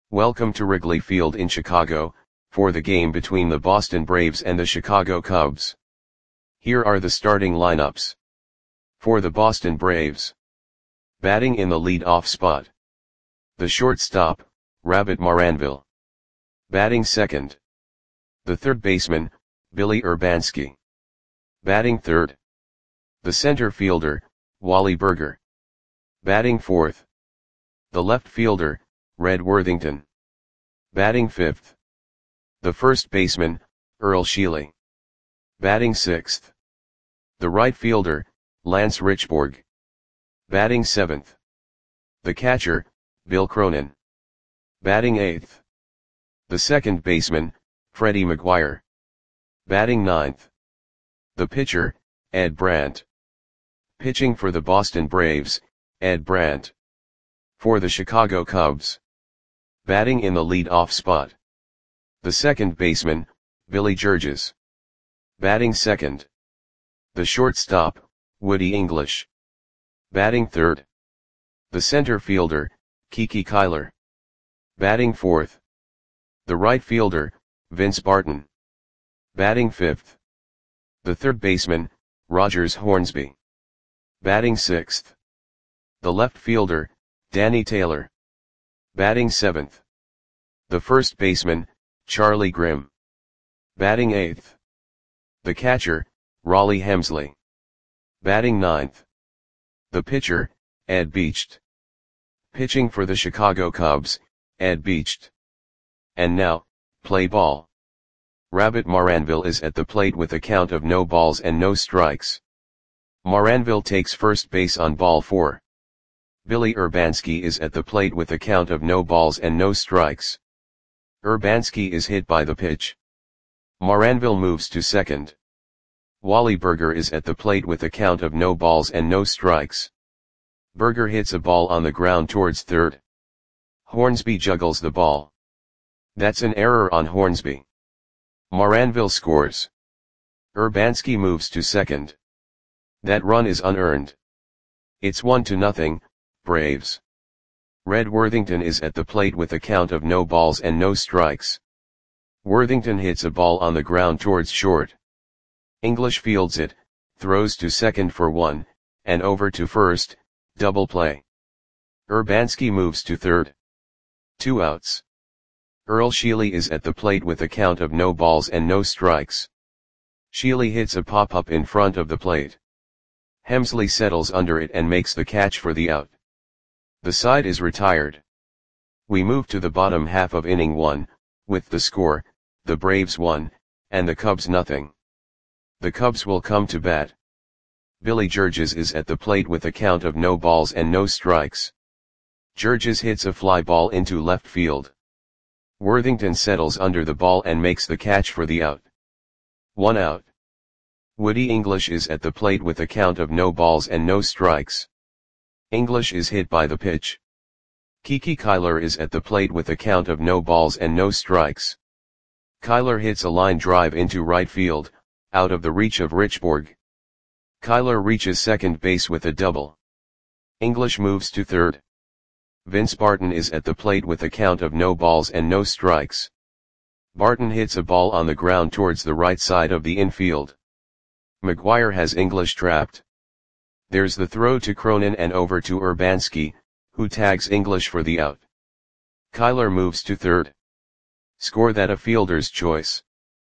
Welcome to Wrigley Field in Chicago, for the game between the Boston Braves and the Chicago Cubs. Here are the starting lineups. For the Boston Braves. Batting in the lead-off spot. The shortstop, Rabbit Maranville. Batting second. The third baseman, Billy Urbanski. Batting third. The center fielder, Wally Burger. Batting fourth. The left fielder, Red Worthington. Batting fifth. The first baseman, Earl Sheely. Batting sixth. The right fielder, Lance Richborg. Batting seventh. The catcher, Bill Cronin. Batting eighth. The second baseman, Freddie McGuire. Batting ninth. The pitcher, Ed Brandt. Pitching for the Boston Braves, Ed Brandt. For the Chicago Cubs. Batting in the lead-off spot. The second baseman, Billy Georges. Batting second. The shortstop, Woody English. Batting third. The center fielder, Kiki Kyler. Batting fourth. The right fielder, Vince Barton. Batting fifth. The third baseman, Rogers Hornsby. Batting sixth. The left fielder, Danny Taylor. Batting seventh. The first baseman, Charlie Grimm. Batting eighth. The catcher, Raleigh Hemsley. Batting ninth. The pitcher, Ed Beached. Pitching for the Chicago Cubs, Ed Beached. And now, play ball. Rabbit Maranville is at the plate with a count of no balls and no strikes. Maranville takes first base on ball 4. Billy Urbanski is at the plate with a count of no balls and no strikes. Urbanski is hit by the pitch. Maranville moves to second. Wally Burger is at the plate with a count of no balls and no strikes. Burger hits a ball on the ground towards third. Hornsby juggles the ball. That's an error on Hornsby. Maranville scores. Urbanski moves to second. That run is unearned. It's 1-0, Braves. Red Worthington is at the plate with a count of no balls and no strikes. Worthington hits a ball on the ground towards short. English fields it, throws to second for 1, and over to first, double play. Urbanski moves to third. 2 outs. Earl Sheely is at the plate with a count of no balls and no strikes. Sheely hits a pop-up in front of the plate. Hemsley settles under it and makes the catch for the out. The side is retired. We move to the bottom half of inning 1, with the score, the Braves 1, and the Cubs nothing. The Cubs will come to bat. Billy Georges is at the plate with a count of no balls and no strikes. Georges hits a fly ball into left field. Worthington settles under the ball and makes the catch for the out. 1 out. Woody English is at the plate with a count of no balls and no strikes. English is hit by the pitch. Kiki Kyler is at the plate with a count of no balls and no strikes. Kyler hits a line drive into right field, out of the reach of Richborg. Kyler reaches second base with a double. English moves to third. Vince Barton is at the plate with a count of no balls and no strikes. Barton hits a ball on the ground towards the right side of the infield. McGuire has English trapped. There's the throw to Cronin and over to Urbanski, who tags English for the out. Kyler moves to third. Score that a fielder's choice.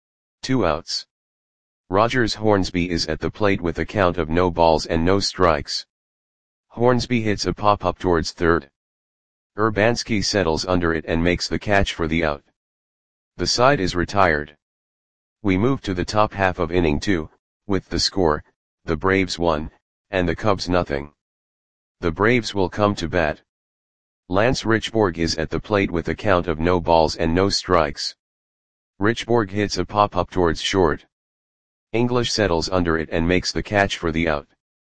2 outs. Rogers Hornsby is at the plate with a count of no balls and no strikes. Hornsby hits a pop-up towards third. Urbanski settles under it and makes the catch for the out. The side is retired. We move to the top half of inning 2, with the score, the Braves 1, and the Cubs nothing. The Braves will come to bat. Lance Richborg is at the plate with a count of no balls and no strikes. Richborg hits a pop-up towards short. English settles under it and makes the catch for the out.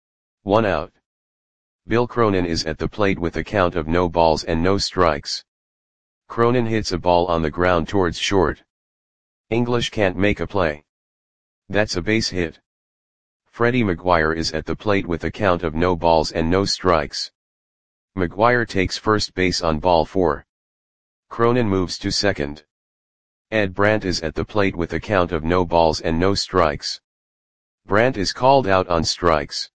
1 out. Bill Cronin is at the plate with a count of no balls and no strikes. Cronin hits a ball on the ground towards short. English can't make a play. That's a base hit. Freddie McGuire is at the plate with a count of no balls and no strikes. McGuire takes first base on ball 4. Cronin moves to second. Ed Brandt is at the plate with a count of no balls and no strikes. Brandt is called out on strikes.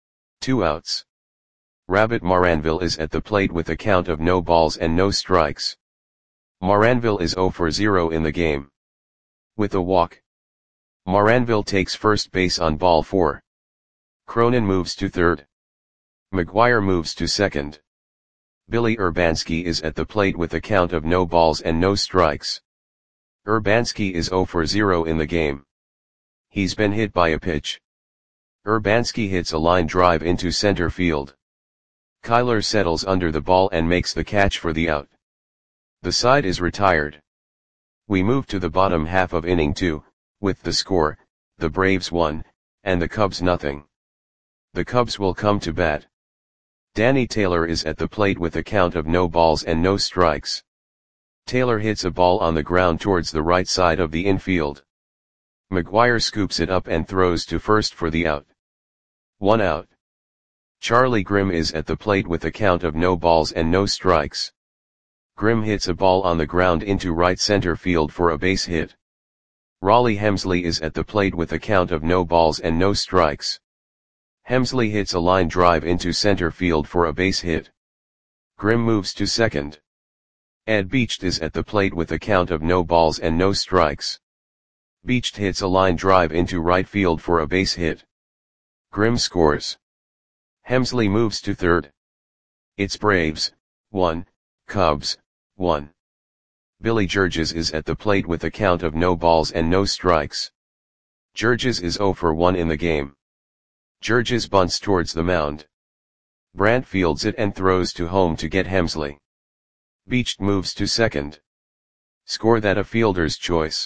2 outs. Rabbit Moranville is at the plate with a count of no balls and no strikes. Moranville is 0 for 0 in the game. With a walk, Moranville takes first base on ball 4. Cronin moves to third. McGuire moves to second. Billy Urbanski is at the plate with a count of no balls and no strikes. Urbanski is 0 for 0 in the game. He's been hit by a pitch. Urbanski hits a line drive into center field. Kyler settles under the ball and makes the catch for the out. The side is retired. We move to the bottom half of inning 2, with the score, the Braves 1, and the Cubs nothing. The Cubs will come to bat. Danny Taylor is at the plate with a count of no balls and no strikes. Taylor hits a ball on the ground towards the right side of the infield. McGuire scoops it up and throws to first for the out. 1 out. Charlie Grimm is at the plate with a count of no balls and no strikes. Grimm hits a ball on the ground into right center field for a base hit. Raleigh Hemsley is at the plate with a count of no balls and no strikes. Hemsley hits a line drive into center field for a base hit. Grimm moves to second. Ed Beached is at the plate with a count of no balls and no strikes. Beached hits a line drive into right field for a base hit. Grimm scores. Hemsley moves to third. It's Braves, 1, Cubs, 1. Billy Georges is at the plate with a count of no balls and no strikes. Georges is 0 for 1 in the game. Georges bunts towards the mound. Brandt fields it and throws to home to get Hemsley. Beached moves to second. Score that a fielder's choice.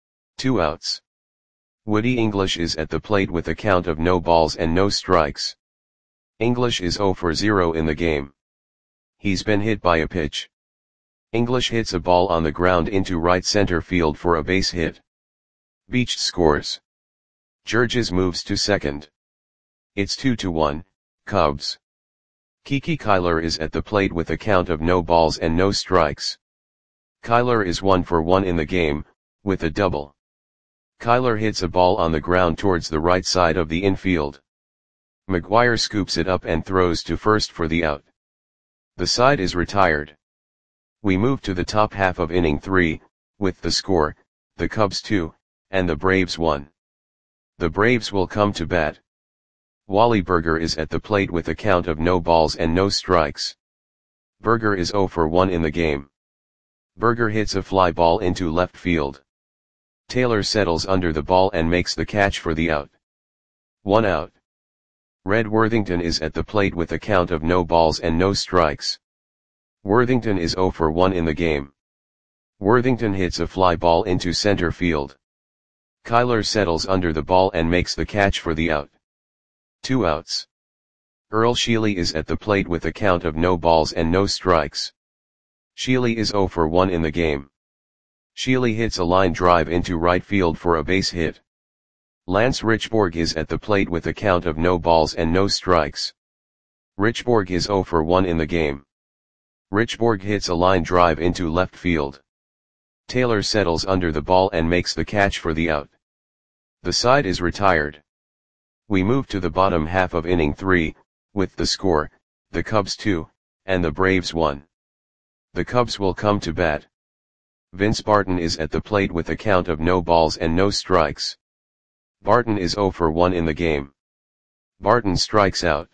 2 outs. Woody English is at the plate with a count of no balls and no strikes. English is 0 for 0 in the game. He's been hit by a pitch. English hits a ball on the ground into right center field for a base hit. Beached scores. Georges moves to second. It's 2-1, Cubs. Kiki Kyler is at the plate with a count of no balls and no strikes. Kyler is 1 for 1 in the game, with a double. Kyler hits a ball on the ground towards the right side of the infield. McGuire scoops it up and throws to first for the out. The side is retired. We move to the top half of inning 3, with the score, the Cubs 2, and the Braves 1. The Braves will come to bat. Wally Berger is at the plate with a count of no balls and no strikes. Berger is 0 for 1 in the game. Berger hits a fly ball into left field. Taylor settles under the ball and makes the catch for the out. 1 out. Red Worthington is at the plate with a count of no balls and no strikes. Worthington is 0 for 1 in the game. Worthington hits a fly ball into center field. Kyler settles under the ball and makes the catch for the out. 2 outs. Earl Sheely is at the plate with a count of no balls and no strikes. Sheely is 0 for 1 in the game. Sheely hits a line drive into right field for a base hit. Lance Richborg is at the plate with a count of no balls and no strikes. Richborg is 0 for 1 in the game. Richborg hits a line drive into left field. Taylor settles under the ball and makes the catch for the out. The side is retired. We move to the bottom half of inning 3, with the score, the Cubs 2, and the Braves 1. The Cubs will come to bat. Vince Barton is at the plate with a count of no balls and no strikes. Barton is 0 for 1 in the game. Barton strikes out.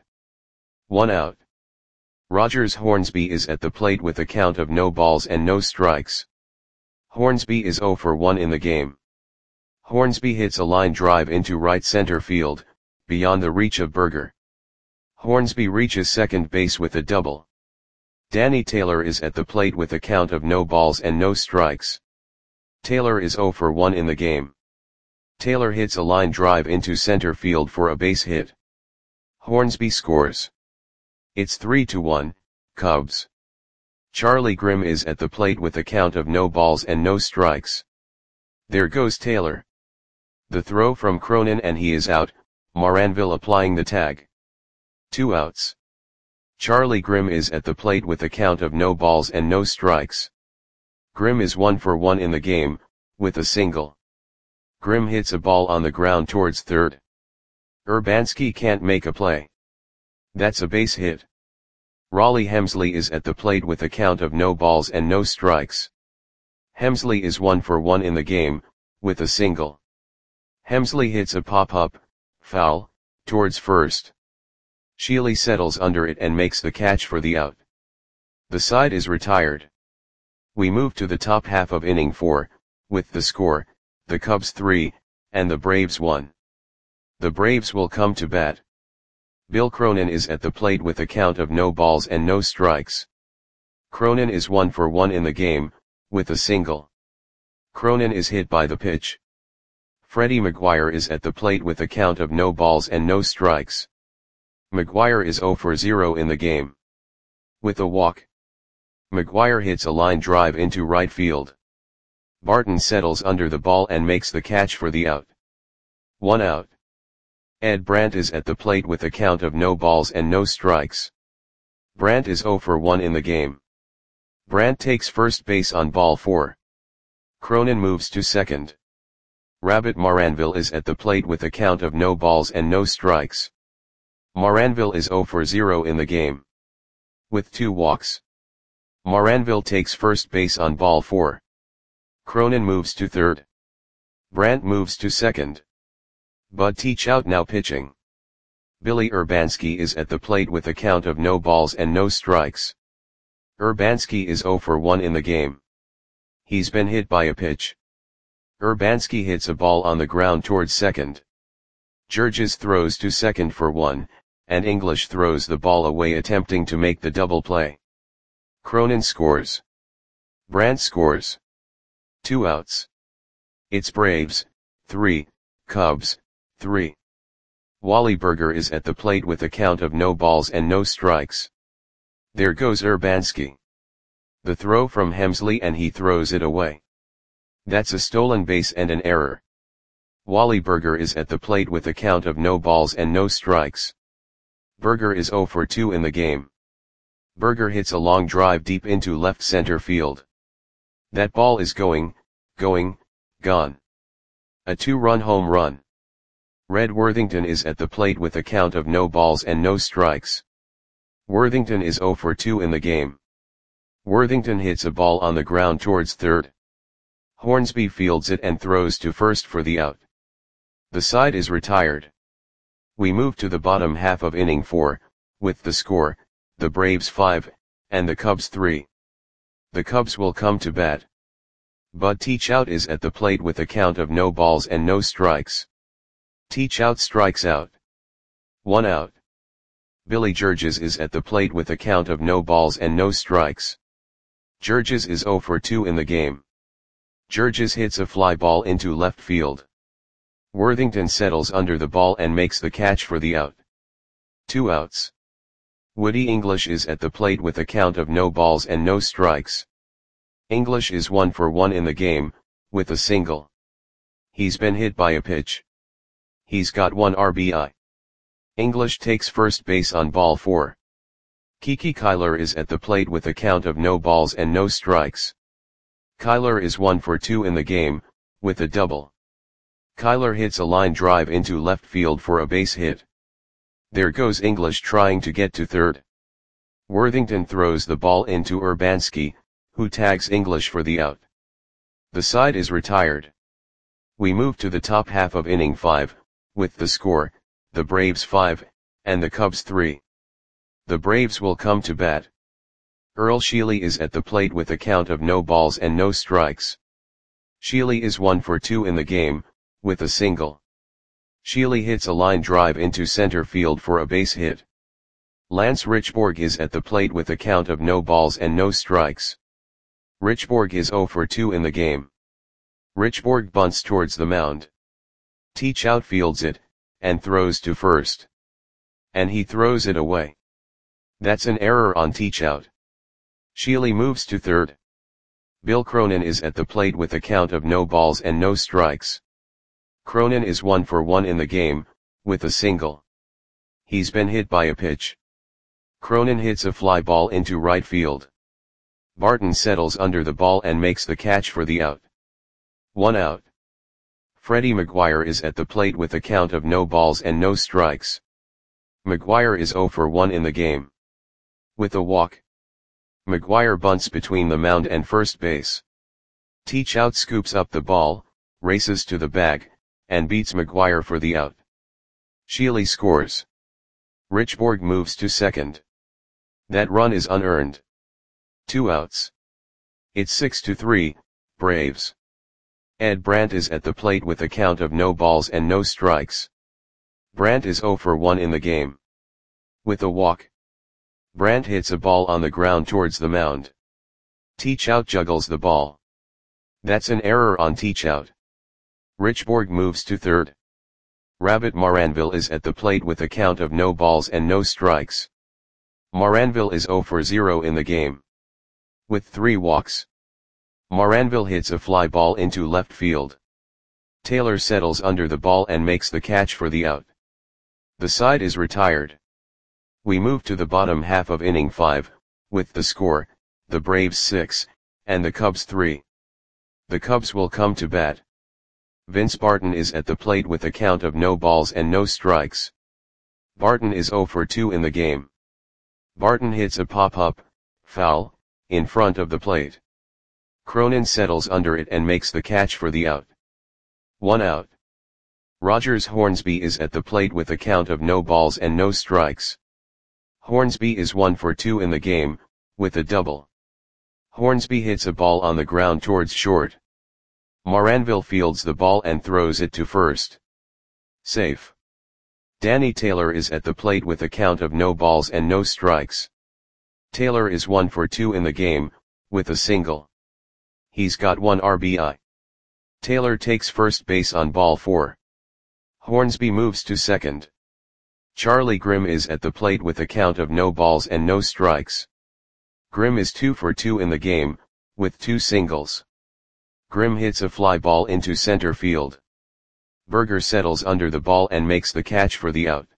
1 out. Rogers Hornsby is at the plate with a count of no balls and no strikes. Hornsby is 0 for 1 in the game. Hornsby hits a line drive into right center field, beyond the reach of Berger. Hornsby reaches second base with a double. Danny Taylor is at the plate with a count of no balls and no strikes. Taylor is 0 for 1 in the game. Taylor hits a line drive into center field for a base hit. Hornsby scores. It's 3-1, Cubs. Charlie Grimm is at the plate with a count of no balls and no strikes. There goes Taylor. The throw from Cronin and he is out, Moranville applying the tag. 2 outs. Charlie Grimm is at the plate with a count of no balls and no strikes. Grimm is 1 for 1 in the game, with a single. Grimm hits a ball on the ground towards third. Urbanski can't make a play. That's a base hit. Rollie Hemsley is at the plate with a count of no balls and no strikes. Hemsley is 1 for 1 in the game, with a single. Hemsley hits a pop-up, foul, towards first. Sheely settles under it and makes the catch for the out. The side is retired. We move to the top half of inning 4, with the score, the Cubs 3, and the Braves 1. The Braves will come to bat. Bill Cronin is at the plate with a count of no balls and no strikes. Cronin is 1 for 1 in the game, with a single. Cronin is hit by the pitch. Freddie McGuire is at the plate with a count of no balls and no strikes. McGuire is 0 for 0 in the game. With a walk. McGuire hits a line drive into right field. Barton settles under the ball and makes the catch for the out. 1 out. Ed Brandt is at the plate with a count of no balls and no strikes. Brandt is 0 for 1 in the game. Brandt takes first base on ball 4. Cronin moves to second. Rabbit Maranville is at the plate with a count of no balls and no strikes. Maranville is 0 for 0 in the game. With 2 walks. Maranville takes first base on ball 4. Cronin moves to third. Brandt moves to second. Bud Teachout now pitching. Billy Urbanski is at the plate with a count of no balls and no strikes. Urbanski is 0 for 1 in the game. He's been hit by a pitch. Urbanski hits a ball on the ground towards second. Georges throws to second for 1, and English throws the ball away attempting to make the double play. Cronin scores. Brandt scores. 2 outs. It's Braves, 3, Cubs, 3. Wally Burger is at the plate with a count of no balls and no strikes. There goes Urbanski. The throw from Hemsley and he throws it away. That's a stolen base and an error. Wally Burger is at the plate with a count of no balls and no strikes. Burger is 0 for 2 in the game. Burger hits a long drive deep into left center field. That ball is gone. A 2-run home run. Red Worthington is at the plate with a count of no balls and no strikes. Worthington is 0 for 2 in the game. Worthington hits a ball on the ground towards third. Hornsby fields it and throws to first for the out. The side is retired. We move to the bottom half of inning 4, with the score, the Braves 5, and the Cubs 3. The Cubs will come to bat. Bud Teachout is at the plate with a count of no balls and no strikes. Teachout strikes out. 1 out. Billy Georges is at the plate with a count of no balls and no strikes. Georges is 0 for 2 in the game. Georges hits a fly ball into left field. Worthington settles under the ball and makes the catch for the out. 2 outs. Woody English is at the plate with a count of no balls and no strikes. English is 1 for 1 in the game, with a single. He's been hit by a pitch. He's got 1 RBI. English takes first base on ball 4. Kiki Kyler is at the plate with a count of no balls and no strikes. Kyler is 1 for 2 in the game, with a double. Kyler hits a line drive into left field for a base hit. There goes English trying to get to third. Worthington throws the ball into Urbanski, who tags English for the out. The side is retired. We move to the top half of inning 5, with the score, the Braves 5, and the Cubs 3. The Braves will come to bat. Earl Sheely is at the plate with a count of no balls and no strikes. Sheely is 1 for 2 in the game, with a single. Sheely hits a line drive into center field for a base hit. Lance Richborg is at the plate with a count of no balls and no strikes. Richborg is 0 for 2 in the game. Richborg bunts towards the mound. Teachout fields it, and throws to first. And he throws it away. That's an error on Teachout. Sheely moves to third. Bill Cronin is at the plate with a count of no balls and no strikes. Cronin is 1 for 1 in the game, with a single. He's been hit by a pitch. Cronin hits a fly ball into right field. Barton settles under the ball and makes the catch for the out. 1 out. Freddie Maguire is at the plate with a count of no balls and no strikes. Maguire is 0 for 1 in the game. With a walk, Maguire bunts between the mound and first base. Teachout scoops up the ball, races to the bag, and beats Maguire for the out. Sheely scores. Richborg moves to second. That run is unearned. 2 outs. It's 6-3, Braves. Ed Brandt is at the plate with a count of no balls and no strikes. Brandt is 0 for 1 in the game. With a walk, Brandt hits a ball on the ground towards the mound. Teachout juggles the ball. That's an error on Teachout. Richborg moves to third. Rabbit Maranville is at the plate with a count of no balls and no strikes. Maranville is 0 for 0 in the game. With 3 walks, Maranville hits a fly ball into left field. Taylor settles under the ball and makes the catch for the out. The side is retired. We move to the bottom half of inning 5, with the score, the Braves 6, and the Cubs 3. The Cubs will come to bat. Vince Barton is at the plate with a count of no balls and no strikes. Barton is 0 for 2 in the game. Barton hits a pop-up, foul, in front of the plate. Cronin settles under it and makes the catch for the out. 1 out. Rogers Hornsby is at the plate with a count of no balls and no strikes. Hornsby is 1 for 2 in the game, with a double. Hornsby hits a ball on the ground towards short. Maranville fields the ball and throws it to first. Safe. Danny Taylor is at the plate with a count of no balls and no strikes. Taylor is 1 for 2 in the game, with a single. He's got 1 RBI. Taylor takes first base on ball 4. Hornsby moves to second. Charlie Grimm is at the plate with a count of no balls and no strikes. Grimm is 2 for 2 in the game, with 2 singles. Grimm hits a fly ball into center field. Berger settles under the ball and makes the catch for the out.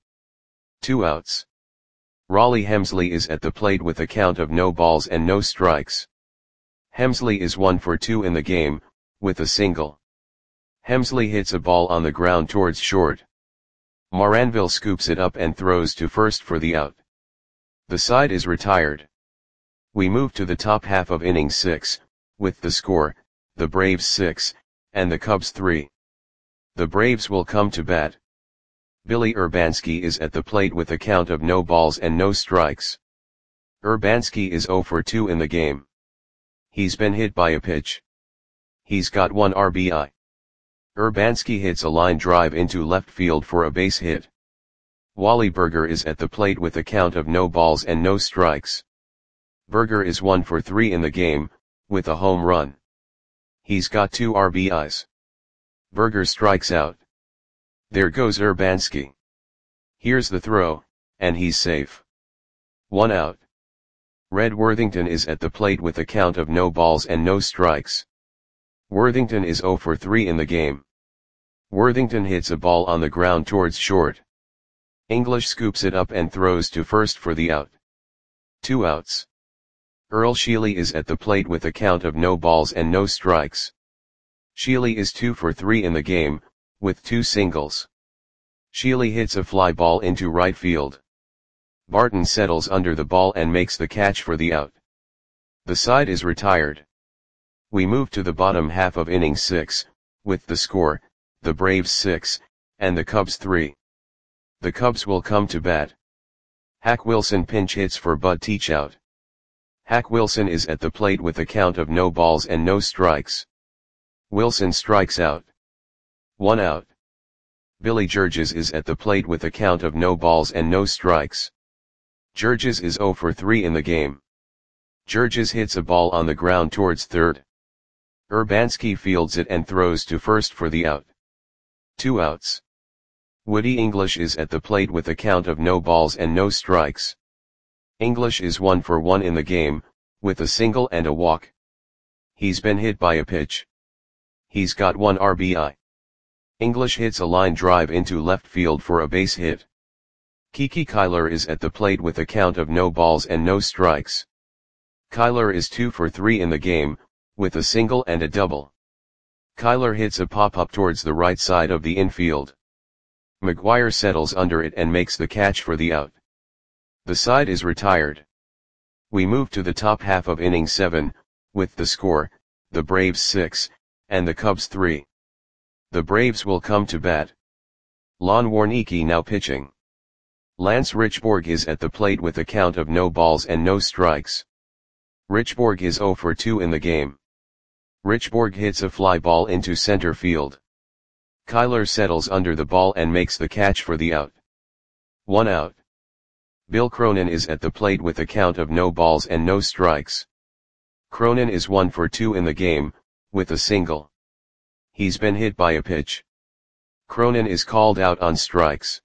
2 outs. Raleigh Hemsley is at the plate with a count of no balls and no strikes. Hemsley is 1 for 2 in the game, with a single. Hemsley hits a ball on the ground towards short. Maranville scoops it up and throws to first for the out. The side is retired. We move to the top half of inning 6, with the score, the Braves 6, and the Cubs 3. The Braves will come to bat. Billy Urbanski is at the plate with a count of no balls and no strikes. Urbanski is 0 for 2 in the game. He's been hit by a pitch. He's got 1 RBI. Urbanski hits a line drive into left field for a base hit. Wally Berger is at the plate with a count of no balls and no strikes. Berger is 1 for 3 in the game, with a home run. He's got 2 RBIs. Berger strikes out. There goes Urbanski. Here's the throw, and he's safe. 1 out. Red Worthington is at the plate with a count of no balls and no strikes. Worthington is 0 for 3 in the game. Worthington hits a ball on the ground towards short. English scoops it up and throws to first for the out. 2 outs. Earl Sheely is at the plate with a count of no balls and no strikes. Sheely is 2 for 3 in the game, with 2 singles. Sheely hits a fly ball into right field. Barton settles under the ball and makes the catch for the out. The side is retired. We move to the bottom half of inning 6, with the score, the Braves 6, and the Cubs 3. The Cubs will come to bat. Hack Wilson pinch hits for Bud Teachout. Hack Wilson is at the plate with a count of no balls and no strikes. Wilson strikes out. 1 out. Billy Georges is at the plate with a count of no balls and no strikes. Georges is 0 for 3 in the game. Georges hits a ball on the ground towards third. Urbanski fields it and throws to first for the out. 2 outs. Woody English is at the plate with a count of no balls and no strikes. English is 1 for 1 in the game, with a single and a walk. He's been hit by a pitch. He's got 1 RBI. English hits a line drive into left field for a base hit. Kiki Kyler is at the plate with a count of no balls and no strikes. Kyler is 2 for 3 in the game, with a single and a double. Kyler hits a pop-up towards the right side of the infield. McGuire settles under it and makes the catch for the out. The side is retired. We move to the top half of inning 7, with the score, the Braves 6, and the Cubs 3. The Braves will come to bat. Lon Warneke now pitching. Lance Richborg is at the plate with a count of no balls and no strikes. Richborg is 0 for 2 in the game. Richborg hits a fly ball into center field. Kyler settles under the ball and makes the catch for the out. 1 out. Bill Cronin is at the plate with a count of no balls and no strikes. Cronin is 1 for 2 in the game, with a single. He's been hit by a pitch. Cronin is called out on strikes.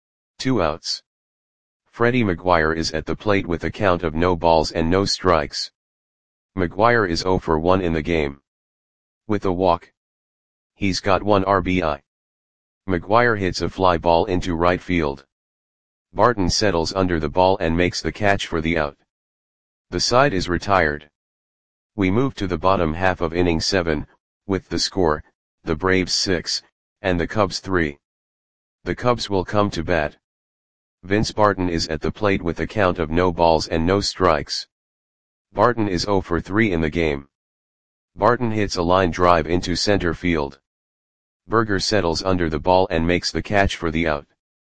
2 outs. Freddie McGuire is at the plate with a count of no balls and no strikes. McGuire is 0 for 1 in the game. With a walk. He's got 1 RBI. McGuire hits a fly ball into right field. Barton settles under the ball and makes the catch for the out. The side is retired. We move to the bottom half of inning 7, with the score, the Braves 6, and the Cubs 3. The Cubs will come to bat. Vince Barton is at the plate with a count of no balls and no strikes. Barton is 0 for 3 in the game. Barton hits a line drive into center field. Berger settles under the ball and makes the catch for the out.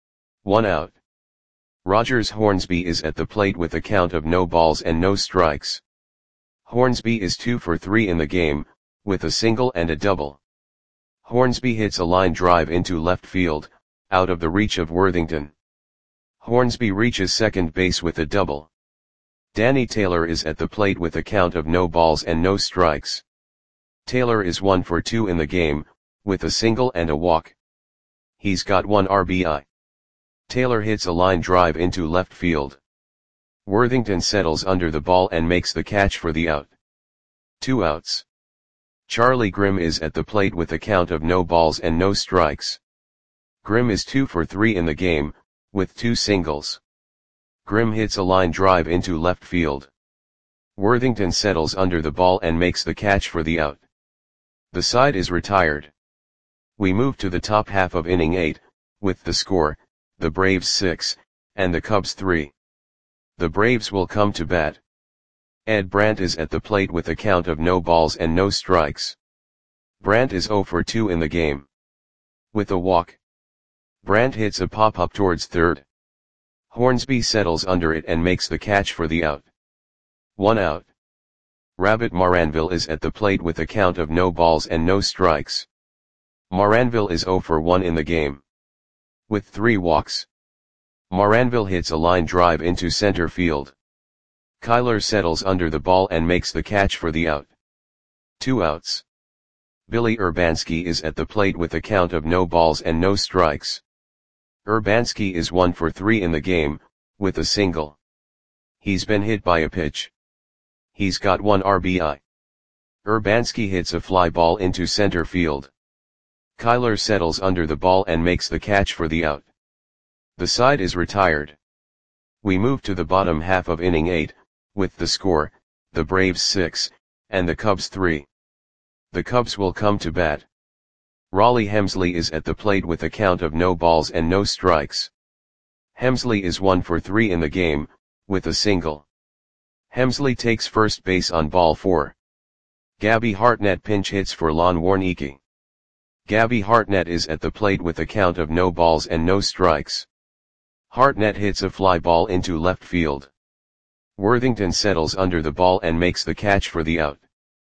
1 out. Rogers Hornsby is at the plate with a count of no balls and no strikes. Hornsby is 2 for 3 in the game, with a single and a double. Hornsby hits a line drive into left field, out of the reach of Worthington. Hornsby reaches second base with a double. Danny Taylor is at the plate with a count of no balls and no strikes. Taylor is 1 for 2 in the game, with a single and a walk. He's got 1 RBI. Taylor hits a line drive into left field. Worthington settles under the ball and makes the catch for the out. 2 outs. Charlie Grimm is at the plate with a count of no balls and no strikes. Grimm is 2 for 3 in the game, with 2 singles. Grimm hits a line drive into left field. Worthington settles under the ball and makes the catch for the out. The side is retired. We move to the top half of inning 8, with the score, the Braves 6, and the Cubs 3. The Braves will come to bat. Ed Brandt is at the plate with a count of no balls and no strikes. Brandt is 0 for 2 in the game. With a walk. Brandt hits a pop-up towards third. Hornsby settles under it and makes the catch for the out. 1 out. Rabbit Maranville is at the plate with a count of no balls and no strikes. Maranville is 0 for 1 in the game. With 3 walks. Maranville hits a line drive into center field. Kyler settles under the ball and makes the catch for the out. 2 outs. Billy Urbanski is at the plate with a count of no balls and no strikes. Urbanski is 1 for 3 in the game, with a single. He's been hit by a pitch. He's got 1 RBI. Urbanski hits a fly ball into center field. Kyler settles under the ball and makes the catch for the out. The side is retired. We move to the bottom half of inning 8, with the score, the Braves 6, and the Cubs 3. The Cubs will come to bat. Raleigh Hemsley is at the plate with a count of no balls and no strikes. Hemsley is 1 for 3 in the game, with a single. Hemsley takes first base on ball 4. Gabby Hartnett pinch hits for Lon Warneke. Gabby Hartnett is at the plate with a count of no balls and no strikes. Hartnett hits a fly ball into left field. Worthington settles under the ball and makes the catch for the out.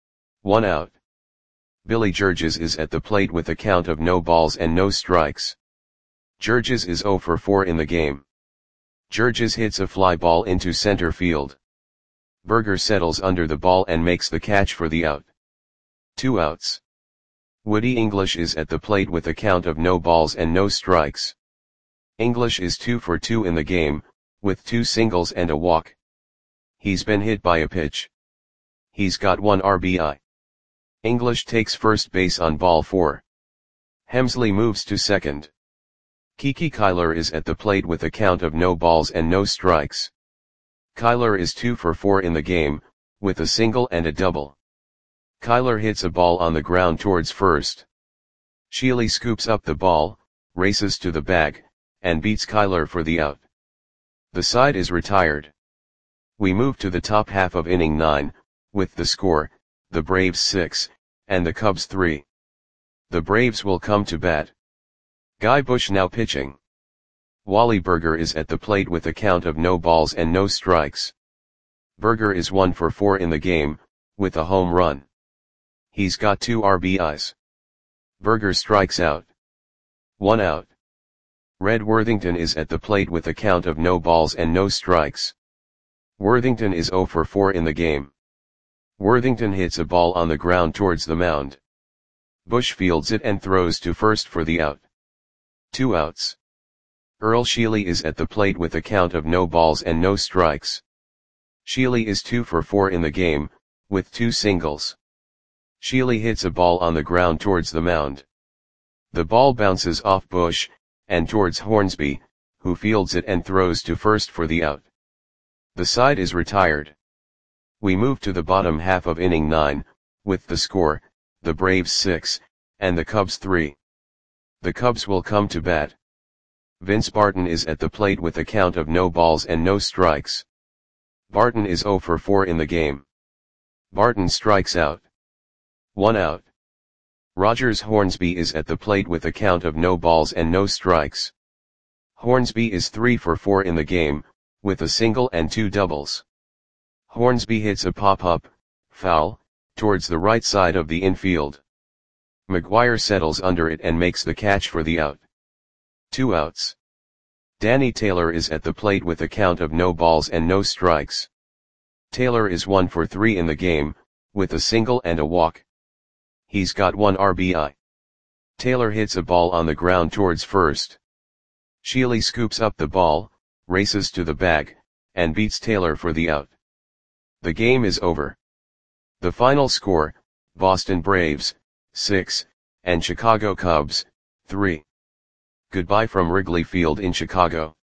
1 out. Billy Georges is at the plate with a count of no balls and no strikes. Georges is 0 for 4 in the game. Georges hits a fly ball into center field. Berger settles under the ball and makes the catch for the out. 2 outs. Woody English is at the plate with a count of no balls and no strikes. English is 2 for 2 in the game, with 2 singles and a walk. He's been hit by a pitch. He's got 1 RBI. English takes first base on ball 4. Hemsley moves to second. Kiki Kyler is at the plate with a count of no balls and no strikes. Kyler is 2 for 4 in the game, with a single and a double. Kyler hits a ball on the ground towards first. Sheely scoops up the ball, races to the bag, and beats Kyler for the out. The side is retired. We move to the top half of inning 9, with the score, the Braves 6, and the Cubs 3. The Braves will come to bat. Guy Busch now pitching. Wally Burger is at the plate with a count of no balls and no strikes. Burger is 1 for 4 in the game, with a home run. He's got 2 RBIs. Burger strikes out. 1 out. Red Worthington is at the plate with a count of no balls and no strikes. Worthington is 0 for 4 in the game. Worthington hits a ball on the ground towards the mound. Busch fields it and throws to first for the out. 2 outs. Earl Sheely is at the plate with a count of no balls and no strikes. Sheely is 2 for 4 in the game, with 2 singles. Sheely hits a ball on the ground towards the mound. The ball bounces off Busch, and towards Hornsby, who fields it and throws to first for the out. The side is retired. We move to the bottom half of inning 9, with the score, the Braves 6, and the Cubs 3. The Cubs will come to bat. Vince Barton is at the plate with a count of no balls and no strikes. Barton is 0 for 4 in the game. Barton strikes out. 1 out. Rogers Hornsby is at the plate with a count of no balls and no strikes. Hornsby is 3 for 4 in the game, with a single and 2 doubles. Hornsby hits a pop-up, foul, towards the right side of the infield. McGuire settles under it and makes the catch for the out. 2 outs. Danny Taylor is at the plate with a count of no balls and no strikes. Taylor is 1 for 3 in the game, with a single and a walk. He's got 1 RBI. Taylor hits a ball on the ground towards first. Sheely scoops up the ball, races to the bag, and beats Taylor for the out. The game is over. The final score, Boston Braves, 6, and Chicago Cubs, 3. Goodbye from Wrigley Field in Chicago.